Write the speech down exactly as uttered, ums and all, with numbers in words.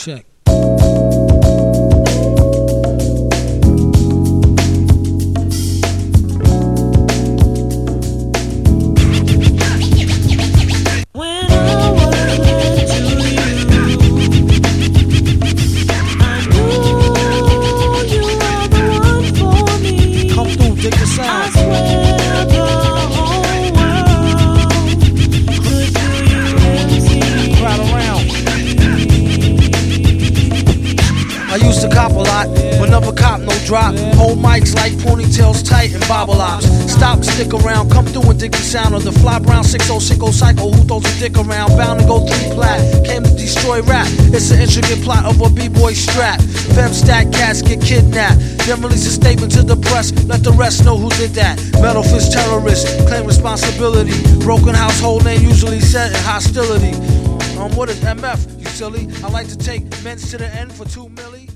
Check. I used to cop a lot, but never cop no drop. Hold mics like ponytails tight and bobble ops. Stop, stick around, come through and dig the sound of the fly brown six oh six oh psycho who throws a dick around. Bound to go three plat, came to destroy rap. It's an intricate plot of a b-boy strap. Femstat cats get kidnapped, then release a statement to the press. Let the rest know who did that. Metal fist terrorists claim responsibility. Broken household name usually set in hostility. Um, what is M F, you silly? I like to take men to the end for two milli.